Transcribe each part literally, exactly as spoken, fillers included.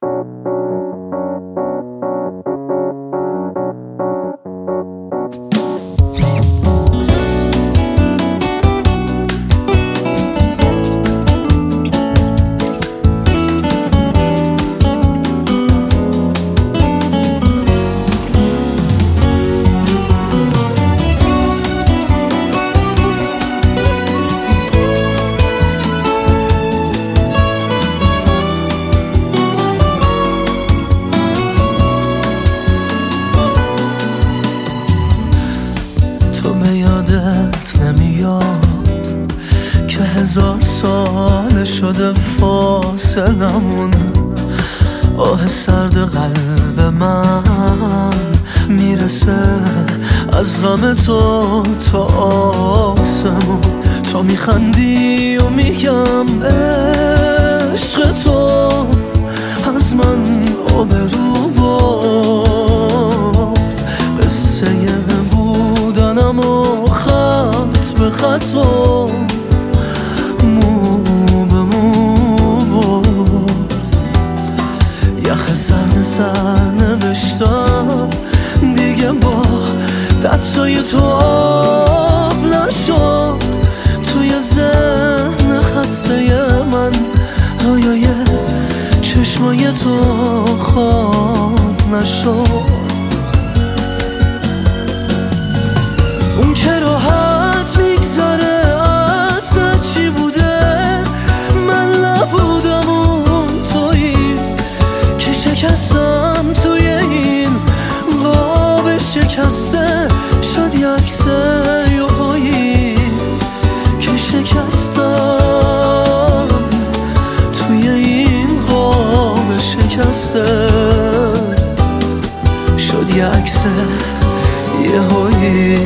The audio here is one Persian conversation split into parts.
تو به یادت نمیاد که هزار سال شده فاصلمون، آه سرد قلب من میرسه از غم تو تا آسمون. تو میخندی و میگم عشق تو از من آبرو برد، قصه بودنم و خط به خط و مو به مو برد. یخ سرد سر نوشتم دیگه با دستای تو آب نشد، توی ذهن خسته من رویای چشمای تو خواب نشد. اون که راحت میگذره اصلا چی بوده، من نبودم اون تویی که شکستم توی این قاب شکسته، شد یه عکس یهویی که شکستم توی این قاب شکسته، شد یه عکس یهویی.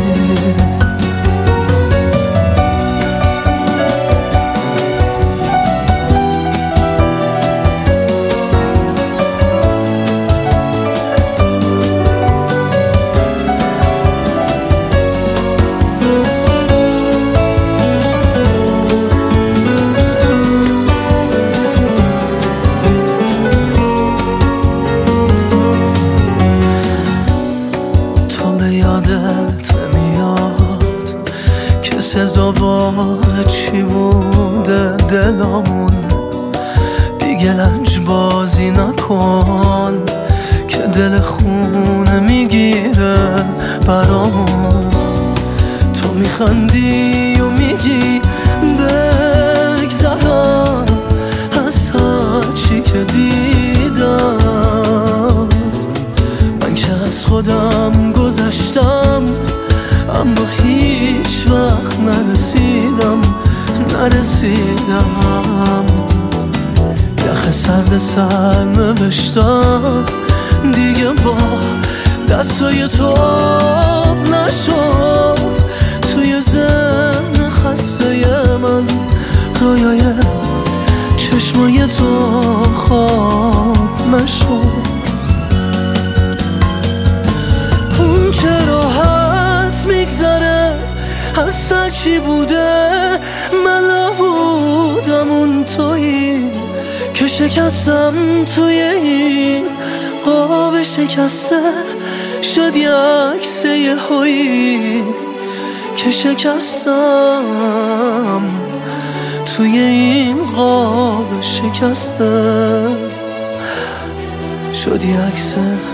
یادت نمیاد که سزاوار چی بوده دلامون، دیگه لنج بازی نکن که دل خونه میگیره برامون. تو میخندی و میگی بگذرم از هرچی که دیدم، من که از خودم گذشتم اما هیچ وقت نرسیدم نرسیدم. یخ سرد سر نوشتم دیگه با دستای تو آب نشد، توی ذهن خسته من رویای چشمای تو خواب نشد. اون که راحت میگذره اصلا چی بوده، من نبودم اون تویی که شکستم توی این قاب شکسته، شد یه عکس یهویی که شکستم توی این قاب شکسته، شد یه عکس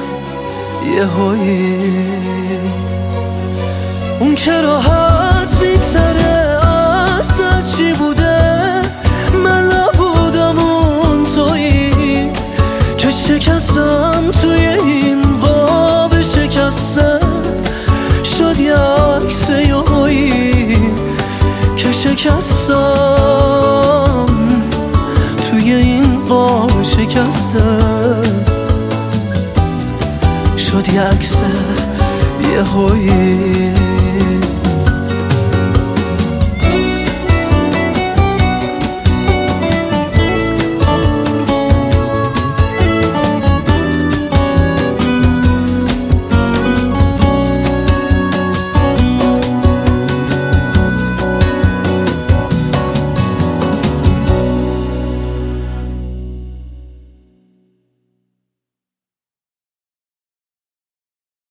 یهویی. اون که راحت میگذره اصلا چی بوده، من نبودم اون تویی که شکستم توی این قاب شکسته، شد یه عکس یهویی که شکستم توی این قاب شکسته، شد یه عکس یهویی.